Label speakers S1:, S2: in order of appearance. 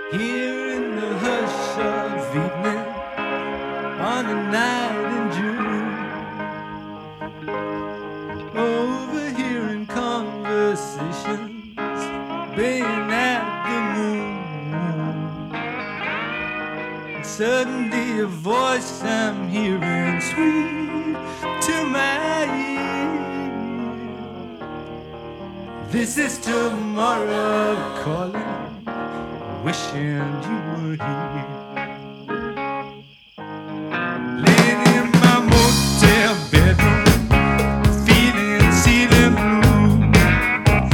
S1: Here in the hush of evening, on a night in June, overhearing conversations, baying at the moon. And suddenly a voice I'm hearing sweet to my ear. This is tomorrow calling, wishing you were here.